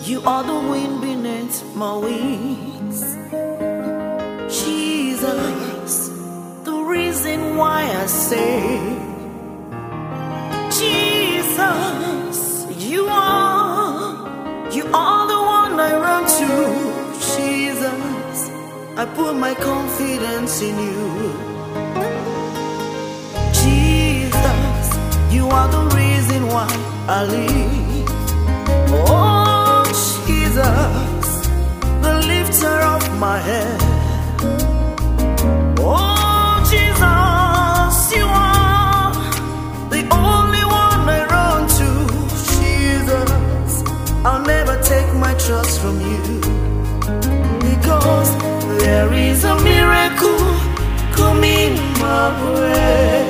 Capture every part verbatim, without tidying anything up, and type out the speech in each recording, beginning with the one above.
You are the wind beneath my wings. Jesus, the reason why I say, Jesus, you are, you are the one I run to. Jesus, I put my confidence in you. Jesus, you are the reason why I live. Oh, Jesus, the lifter of my head. Oh, Jesus, you are the only one I run to. Jesus, I'll never take my trust from you, because there is a miracle coming my way.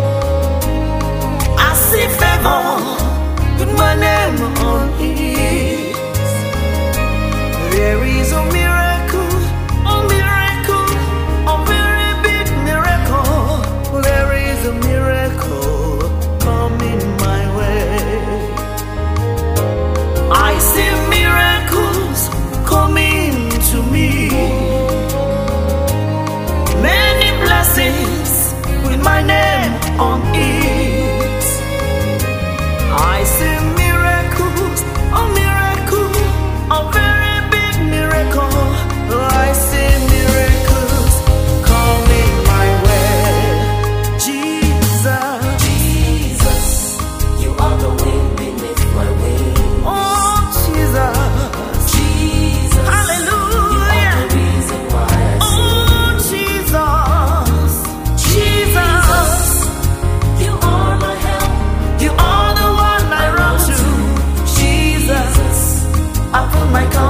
I see favor with my name on it. There is a miracle, a miracle, a very big miracle. There is a miracle coming my way. I see miracles coming to me. Many blessings with my name on it. I see miracles, a miracle, a very big miracle. I see miracles coming my way. Jesus, Jesus, you are the wind beneath my wings. oh Jesus, Jesus, hallelujah. you are the reason why I Oh Jesus, Jesus, sing. You are my help. you are the one I run to. Jesus, I put my